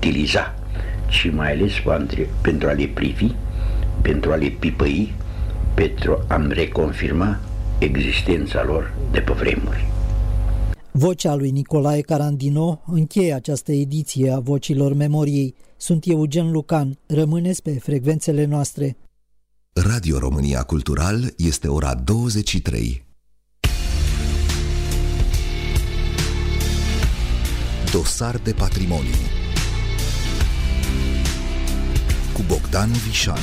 utiliza, ci mai ales pentru a le privi, pentru a le pipăi, pentru a-mi reconfirma existența lor de pe vremuri. Vocea lui Nicolae Carandino încheie această ediție a Vocilor Memoriei. Sunt Eugen Lucan. Rămâneți pe frecvențele noastre. Radio România Cultural este ora 23. Dosar de patrimoniu cu Bogdan Vișan.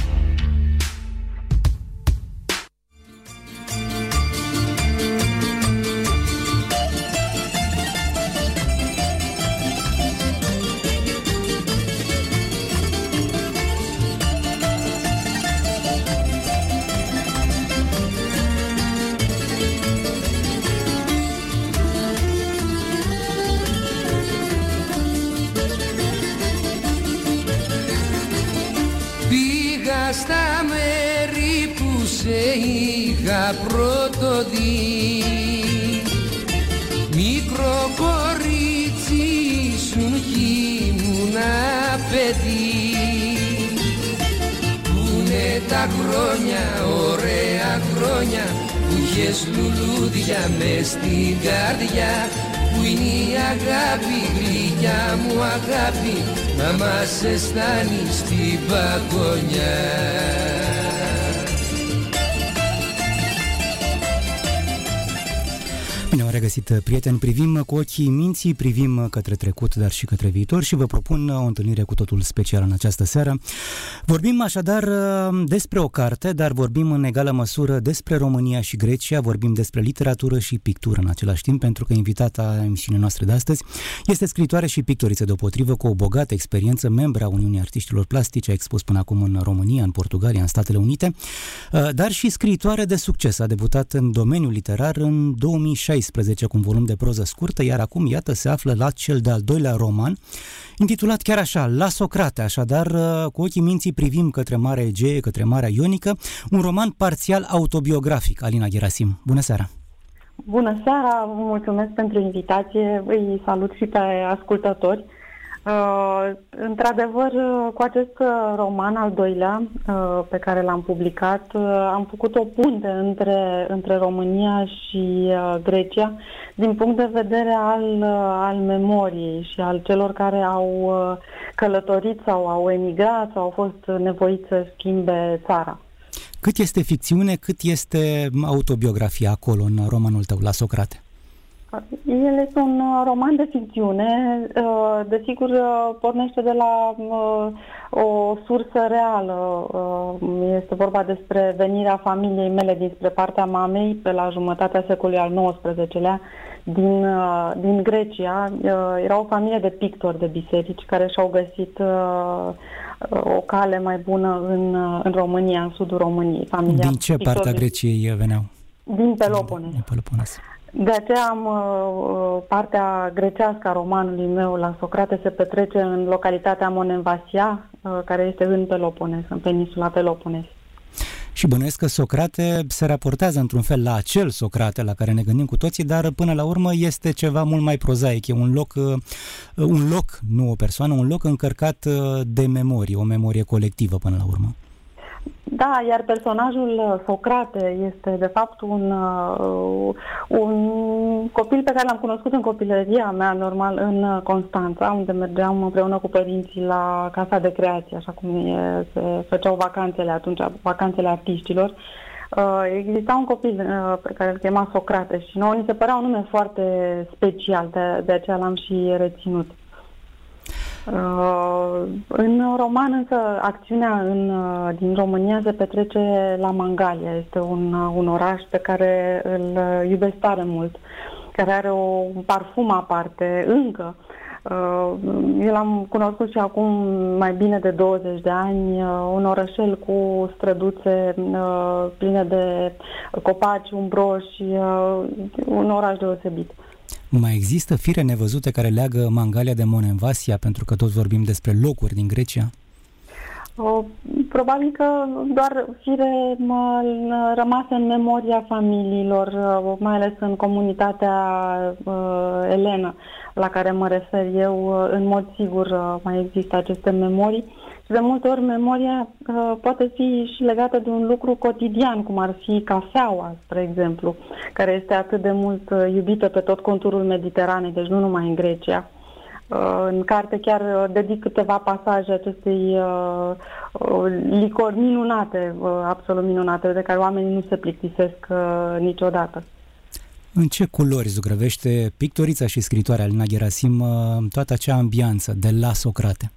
Στα μέρη που σε είχα πρώτο δει, μικρό κορίτσι ήσουν κι ήμουνα παιδί. Πούνε τα χρόνια, ωραία χρόνια, που είχες λουλούδια μες στην καρδιά, που είναι η αγάπη, γλυκιά μου αγάπη, να μας αισθάνει στην παγωνιά. Bine, am regăsit, prieteni, privim cu ochii minții, privim către trecut, dar și către viitor și vă propun o întâlnire cu totul specială în această seară. Vorbim așadar despre o carte, dar vorbim în egală măsură despre România și Grecia, vorbim despre literatură și pictură în același timp, pentru că invitata emisiunii noastre de astăzi este scritoare și pictoriță deopotrivă cu o bogată experiență, membra Uniunii Artiștilor Plastici, a expus până acum în România, în Portugalia, în Statele Unite, dar și scritoare de succes. A debutat în domeniul literar în 2016 cu un volum de proză scurtă, iar acum, iată, se află la cel de-al doilea roman, intitulat chiar așa, La Socrate. Așadar, cu ochii minții privim către Marea Egee, către Marea Ionică, un roman parțial autobiografic. Alina Gerasim, bună seara! Bună seara, vă mulțumesc pentru invitație, îi salut și pe ascultători. Într-adevăr, cu acest roman al doilea pe care l-am publicat, am făcut o punte între România și Grecia din punct de vedere al memoriei și al celor care au călătorit sau au emigrat sau au fost nevoiți să schimbe țara. Cât este ficțiune, cât este autobiografia acolo în romanul tău, La Socrate? El este un roman de ficțiune, desigur pornește de la o sursă reală. Este vorba despre venirea familiei mele dinspre partea mamei pe la jumătatea secolului al XIX-lea din Grecia. Era o familie de pictori de biserici care și-au găsit o cale mai bună în România, în sudul României. Din ce parte a Greciei veneau? Din Pelopones. Din Pelopones. De aceea partea grecească a romanului meu, La Socrate, se petrece în localitatea Monemvasia, care este în Pelopones, în peninsula Pelopones. Și bănuiesc că Socrate se raportează într-un fel la acel Socrate la care ne gândim cu toții, dar până la urmă este ceva mult mai prozaic, e un loc, nu o persoană, un loc încărcat de memorie, o memorie colectivă până la urmă. Da, iar personajul Socrate este de fapt un copil pe care l-am cunoscut în copilăria mea, normal, în Constanța, unde mergeam împreună cu părinții la Casa de Creație, așa cum se făceau vacanțele atunci, vacanțele artiștilor. Exista un copil pe care îl chema Socrate și nouă ni se părea un nume foarte special, de aceea l-am și reținut. În roman însă acțiunea din România se petrece la Mangalia. Este un oraș pe care îl iubesc tare mult, care are un parfum aparte încă. Eu l-am cunoscut și acum mai bine de 20 de ani, un orășel cu străduțe pline de copaci umbroși, un oraș deosebit. Mai există fire nevăzute care leagă Mangalia de Monemvasia, pentru că tot vorbim despre locuri din Grecia? Probabil că doar fire rămase în memoria familiilor, mai ales în comunitatea elenă la care mă refer eu. În mod sigur mai există aceste memorii și de multe ori memoria poate fi și legată de un lucru cotidian, cum ar fi cafeaua, spre exemplu, care este atât de mult iubită pe tot conturul Mediteranei, deci nu numai în Grecia. În carte chiar dedic câteva pasaje acestei licori minunate, absolut minunate, de care oamenii nu se plictisesc niciodată. În ce culori zugrăvește pictorița și scritoarea Alina Gherasim toată acea ambianță de la Socrate?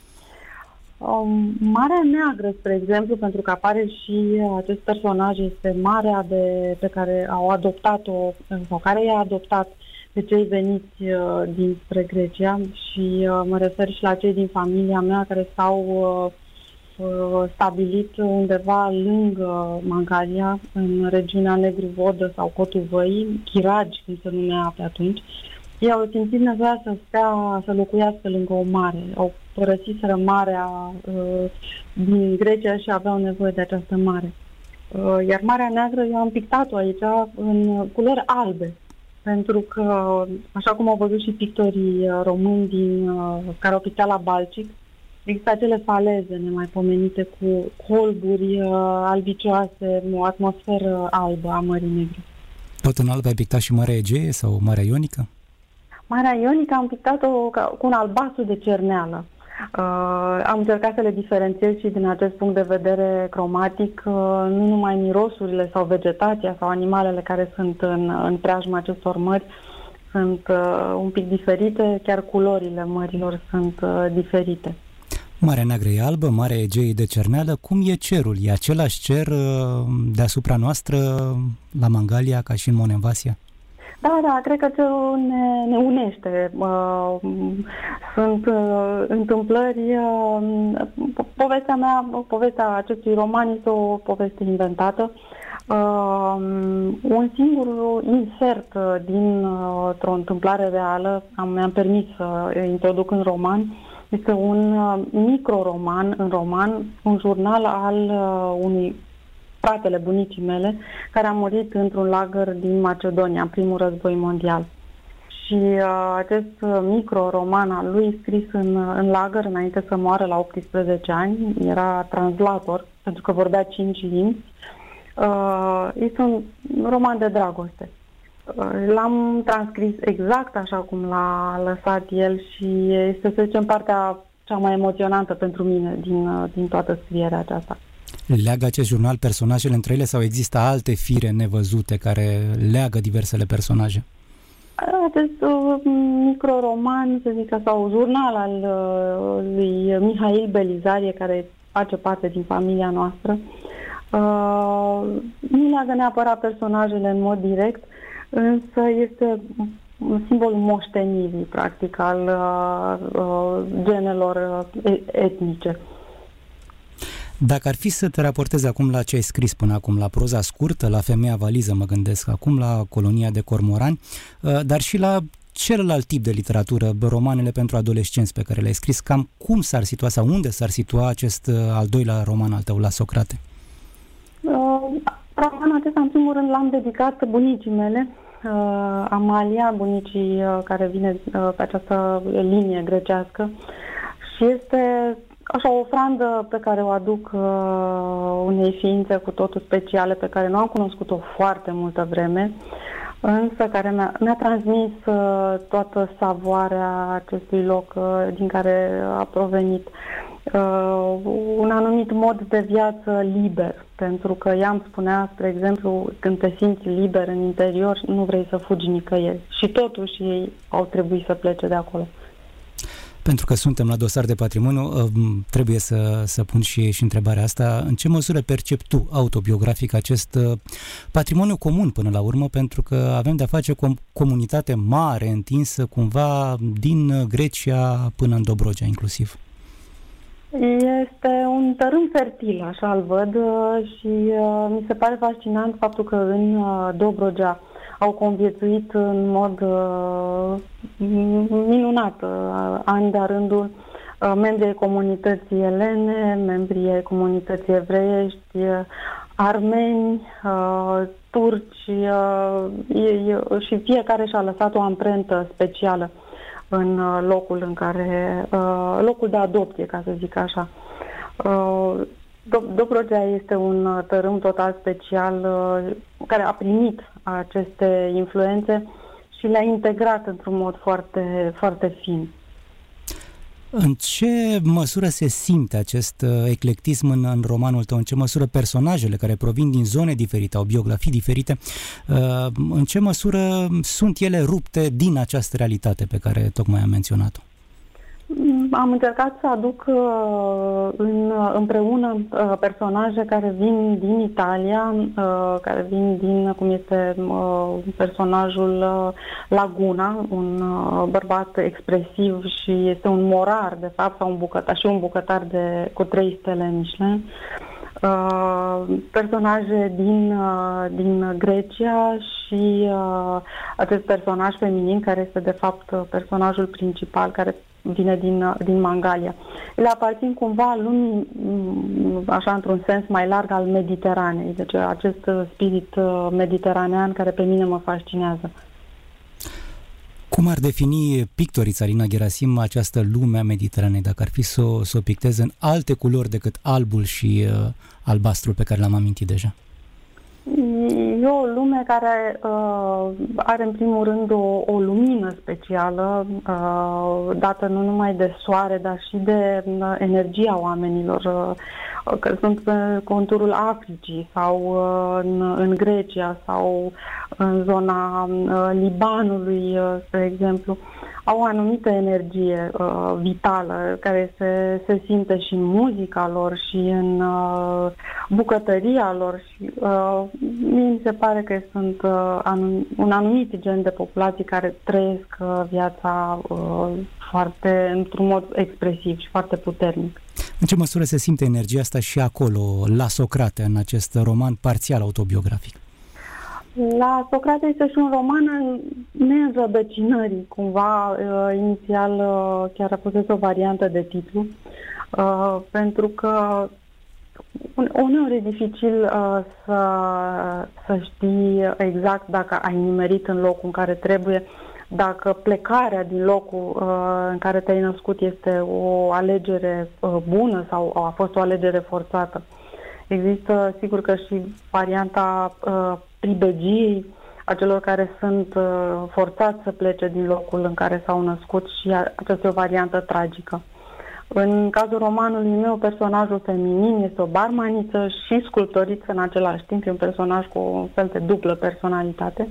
Marea Neagră, spre exemplu, pentru că apare și acest personaj, este marea pe care au adoptat-o, sau care i-a adoptat de cei veniți dinspre Grecia și mă refer și la cei din familia mea care s-au stabilit undeva lângă Mangalia, în regiunea Negru-Vodă sau Cotul Văii, Chiragi, cum se numea pe atunci. Ei au simțit nevoia să locuiască lângă o mare. Au părăsiseră marea din Grecia și aveau nevoie de această mare. Iar Marea Neagră, eu am pictat-o aici în culori albe. Pentru că, așa cum au văzut și pictorii români care au pictat la Balcic, există acele faleze nemaipomenite cu colburi albicioase, o atmosferă albă a Mării Negre. Tot în alb ai pictat și Marea Egee sau Marea Ionică? Marea Ionică am pictat-o cu un albastru de cerneală. Am încercat să le diferențiez și din acest punct de vedere cromatic, nu numai mirosurile sau vegetația sau animalele care sunt în preajma acestor mări sunt un pic diferite, chiar culorile mărilor sunt diferite. Marea Neagră e albă, Marea Egee e de cerneală. Cum e cerul? E același cer deasupra noastră la Mangalia ca și în Monemvasia? Da, cred că cerul ne unește. Sunt întâmplări. Povestea acestui roman este o poveste inventată. Un singur insert dintr-o întâmplare reală mi-am permis să introduc în roman. Este un microroman în roman, un jurnal al unui fratele bunicii mele, care a murit într-un lagăr din Macedonia, în primul război mondial. Și acest microroman al lui, scris în lagăr, înainte să moară la 18 ani, era translator, pentru că vorbea 5 limbi, este un roman de dragoste. L-am transcris exact așa cum l-a lăsat el și este, să zicem, partea cea mai emoționantă pentru mine din toată scrierea aceasta. Leagă acest jurnal personajele între ele sau există alte fire nevăzute care leagă diversele personaje? Acest microroman, să zic, sau jurnal al lui Mihail Belizarie, care face parte din familia noastră, nu leagă neapărat personajele în mod direct, însă este un simbol moștenirii, practic, al genelor etnice. Dacă ar fi să te raportezi acum la ce ai scris până acum, la proza scurtă, la Femeia valiză, mă gândesc acum, la Colonia de cormorani, dar și la celălalt tip de literatură, romanele pentru adolescenți pe care le-ai scris, cam cum s-ar situa sau unde s-ar situa acest al doilea roman al tău, La Socrate? Romanul acesta, în primul rând, l-am dedicat bunicii mele, Amalia, bunicii care vine pe această linie grecească, și este așa o ofrandă pe care o aduc unei ființe cu totul speciale, pe care nu am cunoscut-o foarte multă vreme, însă care mi-a transmis toată savoarea acestui loc din care a provenit. Un anumit mod de viață liber, pentru că ea îmi spunea, spre exemplu, când te simți liber în interior, nu vrei să fugi nicăieri. Și totuși ei au trebuit să plece de acolo. Pentru că suntem la Dosar de Patrimoniu, trebuie să pun și întrebarea asta. În ce măsură percepi tu autobiografic acest patrimoniu comun până la urmă? Pentru că avem de-a face cu o comunitate mare, întinsă, cumva din Grecia până în Dobrogea inclusiv. Este un tărâm fertil, așa îl văd, și mi se pare fascinant faptul că în Dobrogea au conviețuit în mod minunat, ani de-a rândul, membrii ai comunității elene, membrii ai comunității evreiești, armeni, turci, și fiecare și-a lăsat o amprentă specială în locul locul de adopție, ca să zic așa. Dobrogea este un tărâm total special care a primit aceste influențe și le-a integrat într-un mod foarte, foarte fin. În ce măsură se simte acest eclectism în romanul tău? În ce măsură personajele care provin din zone diferite, au biografii diferite, în ce măsură sunt ele rupte din această realitate pe care tocmai am menționat-o? Am încercat să aduc împreună personaje care vin din Italia, care vin din, cum este personajul Laguna, un bărbat expresiv și este un morar, de fapt, sau un bucătar cu 3 stele Michelin. Personaje din Grecia și acest personaj feminin care este de fapt personajul principal, care vine din Mangalia. Ele aparțin cumva lumii, așa într-un sens mai larg, al Mediteranei, deci acest spirit mediteranean care pe mine mă fascinează. Cum ar defini pictorița Alina Gerasim această lume a Mediteranei, dacă ar fi să o picteze în alte culori decât albul și albastrul pe care l-am amintit deja? E o lume care are în primul rând o lumină specială, dată nu numai de soare, dar și de energia oamenilor, că sunt pe conturul Africii sau în Grecia sau în zona Libanului, spre exemplu. Au o anumită energie vitală care se simte și în muzica lor și în bucătăria lor și mie mi se pare că sunt un anumit gen de populații care trăiesc viața într-un mod expresiv și foarte puternic. În ce măsură se simte energia asta și acolo, la Socrate, în acest roman parțial autobiografic? La Socrate este și un roman în neînrădăcinării, cumva, inițial chiar a fost o variantă de titlu, pentru că uneori e dificil să știi exact dacă ai nimerit în locul în care trebuie, dacă plecarea din locul în care te-ai născut este o alegere bună sau a fost o alegere forțată. Există, sigur că și varianta pribegiei, a celor care sunt forțați să plece din locul în care s-au născut și aceasta e o variantă tragică. În cazul romanului meu, personajul feminin este o barmaniță și sculptoriță în același timp, e un personaj cu un fel de dublă personalitate.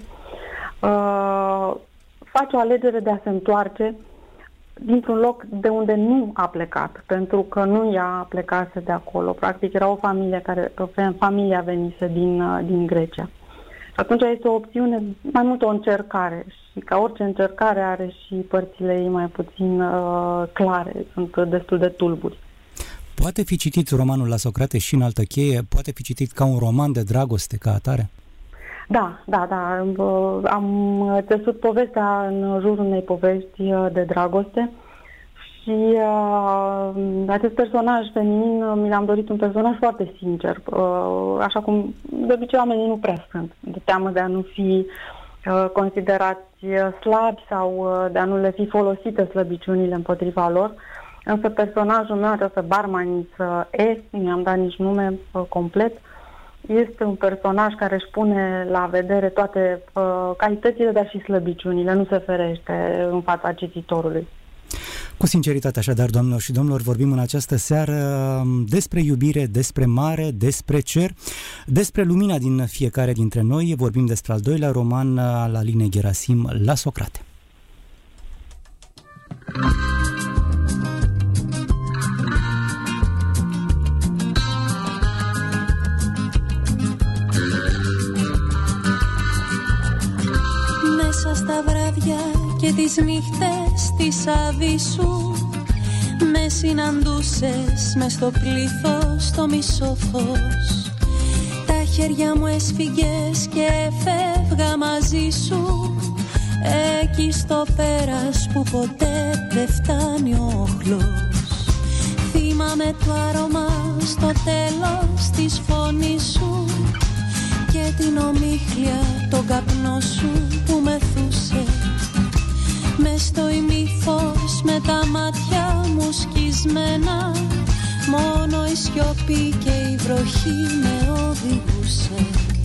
Face o alegere de a se întoarce dintr-un loc de unde nu a plecat, pentru că nu ea plecase de acolo. Practic era o familie familia venise din Grecia. Și atunci este o opțiune, mai mult o încercare și ca orice încercare are și părțile ei mai puțin clare, sunt destul de tulburi. Poate fi citit romanul La Socrate și în altă cheie? Poate fi citit ca un roman de dragoste, ca atare? Da. Am țesut povestea în jurul unei povești de dragoste și acest personaj feminin mi l-am dorit un personaj foarte sincer, așa cum de obicei oamenii nu prea sunt, de teamă de a nu fi considerați slabi sau de a nu le fi folosite slăbiciunile împotriva lor. Însă personajul meu, această barmaniță nu i-am dat nici nume complet, este un personaj care își pune la vedere toate calitățile, dar și slăbiciunile, nu se ferește în fața cititorului. Cu sinceritate, așadar, doamnelor și domnilor, vorbim în această seară despre iubire, despre mare, despre cer, despre lumina din fiecare dintre noi. Vorbim despre al doilea roman al Alinei Gerasim, La Socrate. Μέσα στα βράδια και τις νύχτες της Αβυσσού με συναντούσες μες στο πλήθος το μισό φως. Τα χέρια μου έσφυγες και φεύγα μαζί σου εκεί στο πέρας που ποτέ δεν φτάνει ο όχλος. με το άρωμα στο τέλος της φωνής σου και την ομίχλια τον καπνό σου που μεθούσε. Μες στο ημίφως με τα μάτια μου σκισμένα, μόνο η σιωπή και η βροχή με οδηγούσε.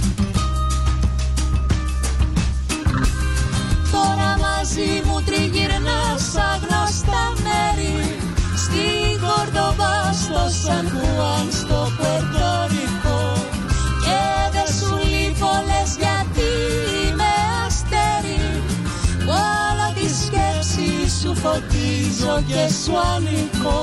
Τώρα μαζί μου τριγυρνάς αγνωστά μέρη, στην Κορδοβά, στο Σαν Χουάν, στο Πουερτο-Ρικό, και δεν σου λείπω λες γιατί είμαι αστέρι, όλο τη σκέψη σου φωτίζω και σου ανήκω.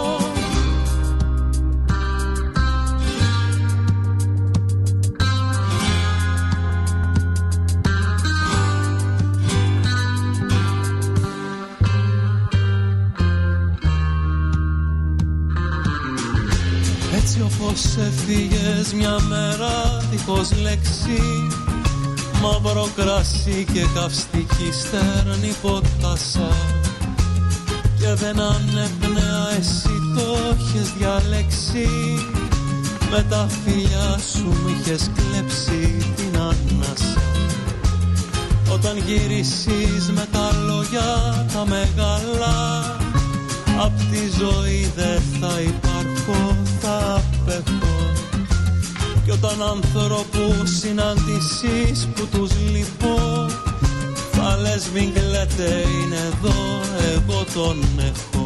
Έτσι όπως έφυγες μια μέρα δίχως λέξη, μαύρο κρασί και καυστική στέρνη ποτάσα, και δεν ανέπνεα, εσύ το είχες διαλέξει, με τα φιλιά σου μου είχες κλέψει την ανάσα. Όταν γυρίσεις με τα λόγια τα μεγάλα, απ' τη ζωή δεν θα υπάρχω, θα απέχω. Κι όταν ανθρώπους συναντήσεις που τους λείπω, θα λες μην κλαίτε, είναι εδώ, εγώ τον έχω.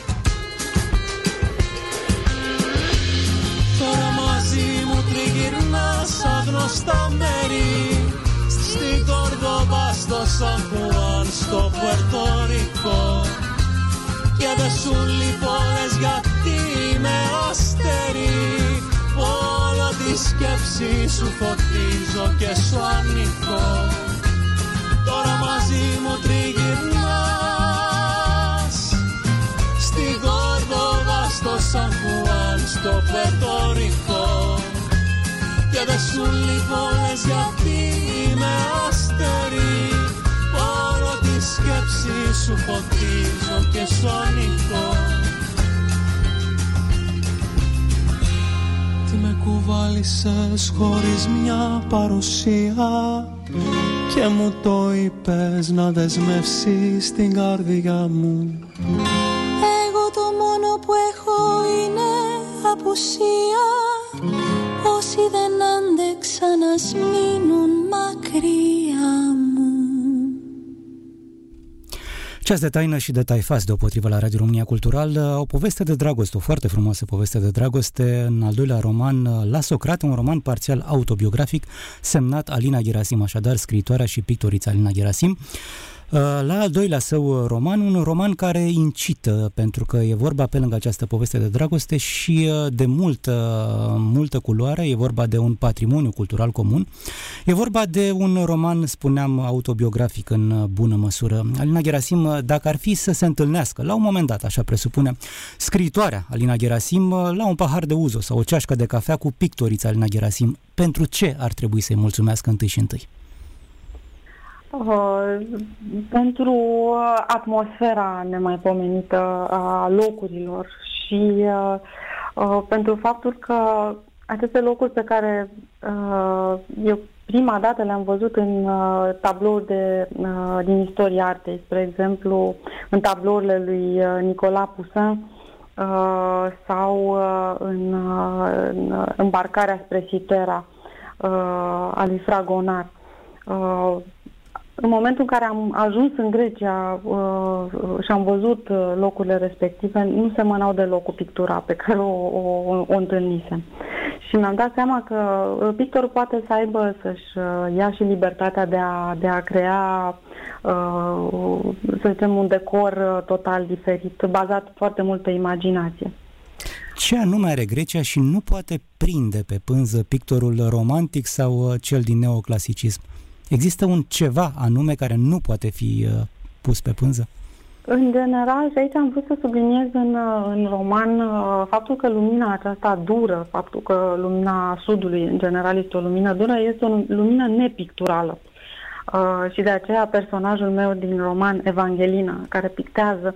Τώρα μαζί μου τριγυρνάς αγνωστά μέρη, στην Κορδοβά, στο Σαν Χουάν, στο Πουερτο-Ρικό, και δεν σου λείπω λες γιατί είμαι αστέρι, όλο τη σκέψη σου φωτίζω και σου ανήκω. Τώρα μαζί μου τριγυρνάς στην Κορδοβά, στο Σαν Χουάν, στο Πουερτο-Ρικό, και δεν σου λείπω λες γιατί είμαι αστέρι, όλο τη σκέψη σου φωτίζω και σου ανήκω. Τι με κουβάλισες χωρίς μια παρουσία και μου το είπες να δεσμεύσεις την καρδιά μου. Εγώ το μόνο που έχω είναι απουσία, όσοι δεν άντεξαν ας μείνουν μακριά μου. Ceas de taină și de taifas deopotrivă la Radio România Cultural, o poveste de dragoste, o foarte frumoasă poveste de dragoste în al doilea roman, La Socrate, un roman parțial autobiografic semnat Alina Gherasim, așadar scriitoarea și pictorița Alina Gherasim. La al doilea său roman, un roman care incită, pentru că e vorba pe lângă această poveste de dragoste și de multă culoare, e vorba de un patrimoniu cultural comun, e vorba de un roman, spuneam, autobiografic în bună măsură. Alina Gherasim, dacă ar fi să se întâlnească, la un moment dat, așa presupune, scriitoarea Alina Gherasim la un pahar de uzo sau o ceașcă de cafea cu pictorița Alina Gherasim, pentru ce ar trebui să-i mulțumească întâi și întâi? Pentru atmosfera nemaipomenită a locurilor și pentru faptul că aceste locuri pe care eu prima dată le-am văzut în tablouri din istoria artei, spre exemplu în tablourile lui Nicolas Poussin sau în Îmbarcarea spre Citera a lui Fragonard. În momentul în care am ajuns în Grecia și am văzut locurile respective, nu semănau deloc cu pictura pe care o întâlnisem. Și mi-am dat seama că pictorul poate să aibă, să-și ia și libertatea de a crea, să zicem, un decor total diferit, bazat foarte mult pe imaginație. Ce anume are Grecia și nu poate prinde pe pânză pictorul romantic sau cel din neoclasicism? Există un ceva anume care nu poate fi pus pe pânză? În general, și aici am vrut să subliniez în roman faptul că lumina aceasta dură, faptul că lumina Sudului, în general, este o lumină dură, este o lumină nepicturală. Și de aceea personajul meu din roman, Evangelina, care pictează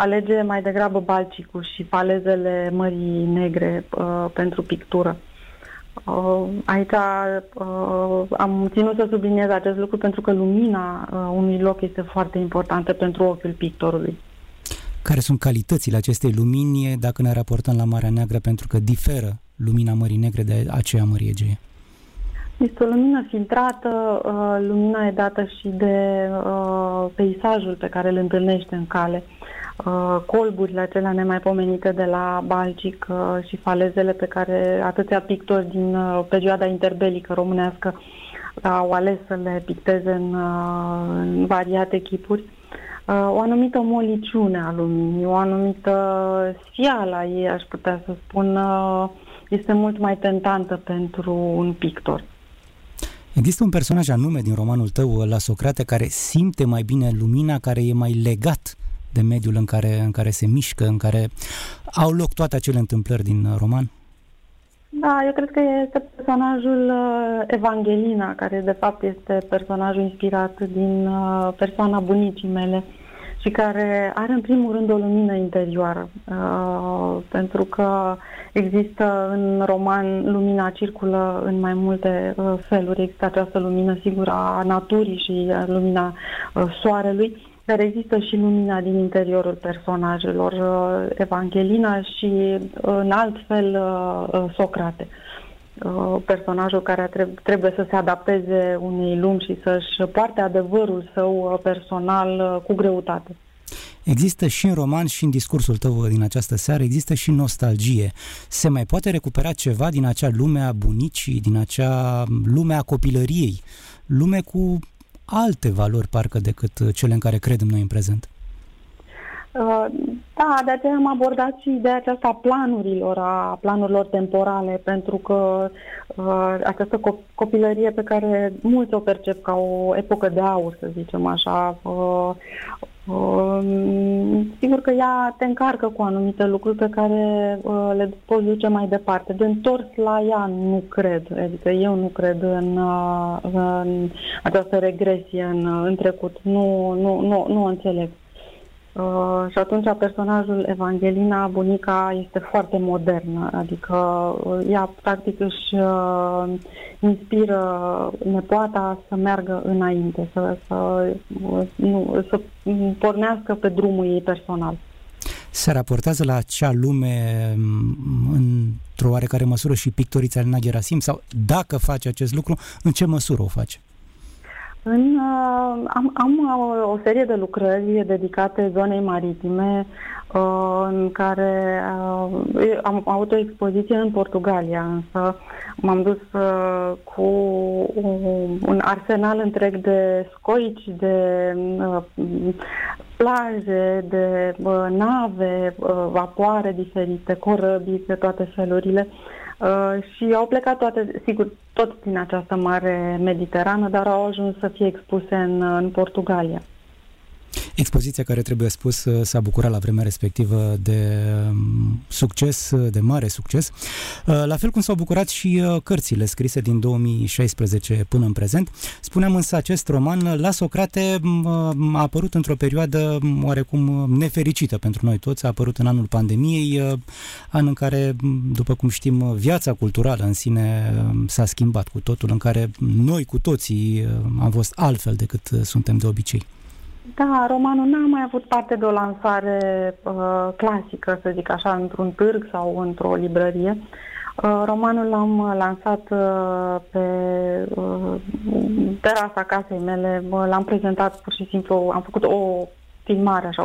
alege mai degrabă Balcicul și falezele Mării Negre pentru pictură. Aici am ținut să subliniez acest lucru pentru că lumina unui loc este foarte importantă pentru ochiul pictorului. Care sunt calitățile acestei lumini dacă ne raportăm la Marea Neagră, pentru că diferă lumina Mării Negre de aceea Mării Egee? Este o lumină filtrată, lumina e dată și de peisajul pe care îl întâlnește în cale, colburile acelea nemaipomenite de la Balcic și falezele pe care atâția pictori din perioada interbelică românească au ales să le picteze în variate chipuri. O anumită moliciune a luminii, o anumită sfială a ei, aș putea să spun, este mult mai tentantă pentru un pictor. Există un personaj anume din romanul tău, La Socrate, care simte mai bine lumina, care e mai legat de mediul în care se mișcă, în care au loc toate acele întâmplări din roman? Da, eu cred că este personajul Evangelina, care de fapt este personajul inspirat din persoana bunicii mele și care are în primul rând o lumină interioară, pentru că există în roman, lumina circulă în mai multe feluri. Există această lumină, sigur, a naturii și lumina soarelui, dar există și lumina din interiorul personajelor, Evangelina și în alt fel Socrate, personajul care trebuie să se adapteze unei lumi și să-și poarte adevărul său personal cu greutate. Există și în roman și în discursul tău din această seară, există și nostalgie. Se mai poate recupera ceva din acea lume a bunicii, din acea lume a copilăriei, lume cu alte valori parcă decât cele în care credem noi în prezent? Da, de aceea am abordat și ideea aceasta a planurilor temporale, pentru că această copilărie pe care mulți o percep ca o epocă de aur, să zicem așa, sigur că ea te încarcă cu anumite lucruri pe care le poți duce mai departe. De întors la ea nu cred, adică eu nu cred în această regresie în trecut, nu o înțeleg. Și atunci personajul Evangelina, bunica, este foarte modernă, adică ea practic își inspiră nepoata să meargă înainte, să pornească pe drumul ei personal. Se raportează la acea lume într-o oarecare măsură și pictorița Elena Gherasim, sau dacă face acest lucru, în ce măsură o face? Am o serie de lucrări dedicate zonei maritime, în care am avut o expoziție în Portugalia, însă m-am dus cu un arsenal întreg de scoici, de plaje, de nave, vapoare diferite, corăbii de toate felurile. Și au plecat toate, sigur, tot din această mare Mediterană, dar au ajuns să fie expuse în Portugalia. Expoziția care, trebuie spus, s-a bucurat la vremea respectivă de succes, de mare succes, la fel cum s-au bucurat și cărțile scrise din 2016 până în prezent. Spuneam însă, acest roman, La Socrate, a apărut într-o perioadă oarecum nefericită pentru noi toți, a apărut în anul pandemiei, an în care, după cum știm, viața culturală în sine s-a schimbat cu totul, în care noi cu toții am fost altfel decât suntem de obicei. Da, romanul n-a mai avut parte de o lansare clasică, să zic așa, într-un târg sau într-o librărie. Romanul l-am lansat pe terasa casei mele, l-am prezentat pur și simplu, am făcut o filmare, așa,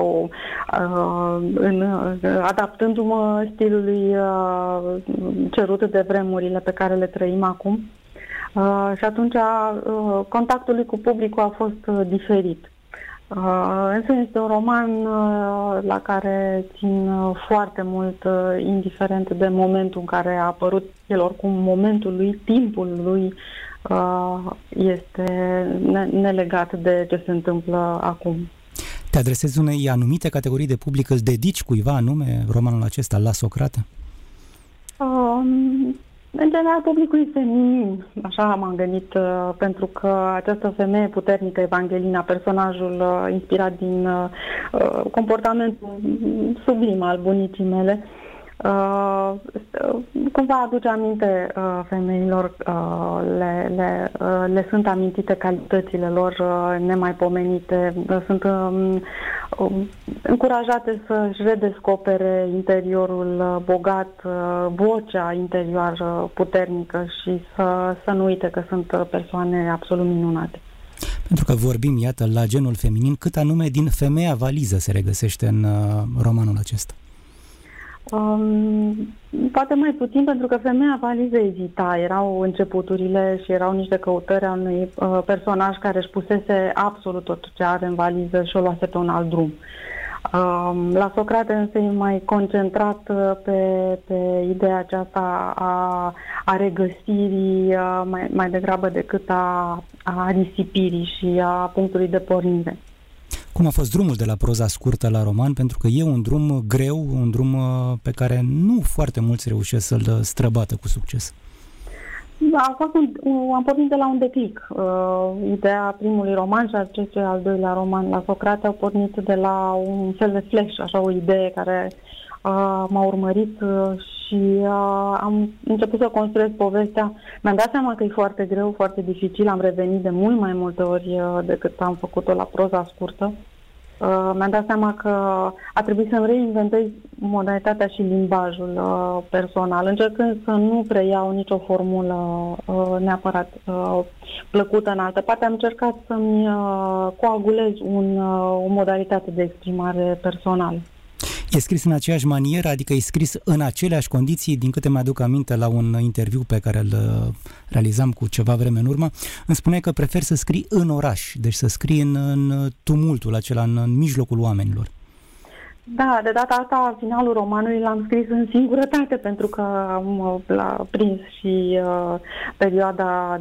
adaptându-mă stilului cerut de vremurile pe care le trăim acum. Și atunci contactul lui cu publicul a fost diferit. Însă este un roman la care țin foarte mult, indiferent de momentul în care a apărut. El oricum, momentul lui, timpul lui este nelegat de ce se întâmplă acum. Te adresezi unei anumite categorii de public, îl dedici cuiva anume romanul acesta, La Socrate? În general, publicul feminin, așa m-am gândit, pentru că această femeie puternică, Evangelina, personajul inspirat din comportamentul sublim al bunicii mele, cumva aduce aminte femeilor, le sunt amintite calitățile lor nemaipomenite, sunt încurajate să-și redescopere interiorul bogat, vocea interioară puternică și să nu uite că sunt persoane absolut minunate. Pentru că vorbim, iată, la genul feminin, cât anume din Femeia Valiză se regăsește în romanul acesta? Poate mai puțin, pentru că Femeia Valiză ezita, erau începuturile și erau niște căutări a unui personaj care își pusese absolut tot ce are în valiză și o luase pe un alt drum. La Socrate însă e mai concentrat pe ideea aceasta a regăsirii mai degrabă decât a risipirii și a punctului de pornire. Cum a fost drumul de la proza scurtă la roman? Pentru că e un drum greu, un drum pe care nu foarte mulți reușesc să-l străbată cu succes. Da, am pornit de la un declic. Ideea primului roman și acestui al doilea roman la Socrate au pornit de la un fel de flash, așa o idee care m-a urmărit și am început să construiesc povestea. Mi-am dat seama că e foarte greu, foarte dificil, am revenit de mult mai multe ori decât am făcut-o la proza scurtă. Mi-am dat seama că a trebuit să-mi reinventez modalitatea și limbajul personal, încercând să nu preiau nicio formulă neapărat plăcută în altă parte. Am încercat să-mi coagulez o modalitate de exprimare personală. E scris în aceeași manieră, adică e scris în aceleași condiții? Din câte mi-aduc aminte, la un interviu pe care îl realizam cu ceva vreme în urmă, îmi spuneai că preferi să scrii în oraș, deci să scrii în tumultul acela, în mijlocul oamenilor. Da, de data asta, finalul romanului l-am scris în singurătate, pentru că am prins și perioada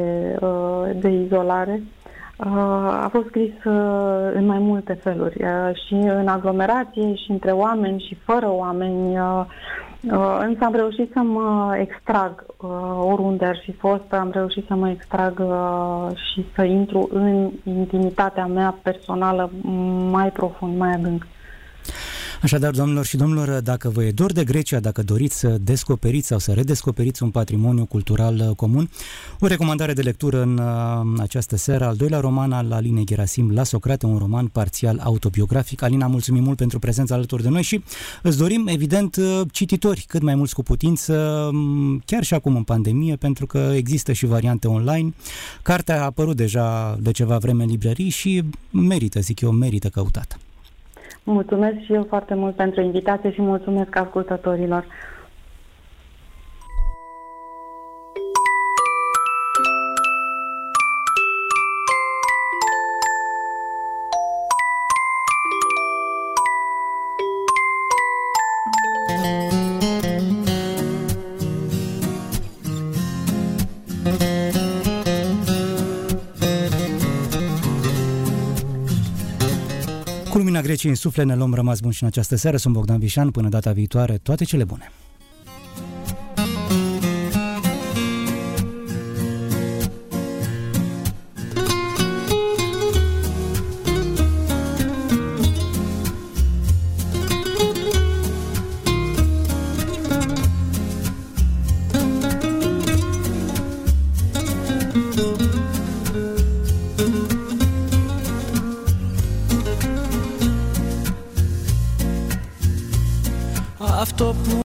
de izolare. A fost scris în mai multe feluri, și în aglomerație, și între oameni, și fără oameni, însă am reușit să mă extrag oriunde ar fi fost, am reușit să mă extrag și să intru în intimitatea mea personală mai profund, mai adânc. Așadar, doamnelor și domnilor, dacă vă e dor de Grecia, dacă doriți să descoperiți sau să redescoperiți un patrimoniu cultural comun, o recomandare de lectură în această seară, al doilea roman al Alinei Gherasim, La Socrate, un roman parțial autobiografic. Alina, mulțumim mult pentru prezența alături de noi și îți dorim, evident, cititori cât mai mulți cu putință, chiar și acum în pandemie, pentru că există și variante online. Cartea a apărut deja de ceva vreme în librării și merită, zic eu, merită căutată. Mulțumesc și eu foarte mult pentru invitație și mulțumesc ascultătorilor. Cu lumina Greciei în suflet ne luăm rămas bun și în această seară. Sunt Bogdan Vișan. Până data viitoare, toate cele bune! Αυτό που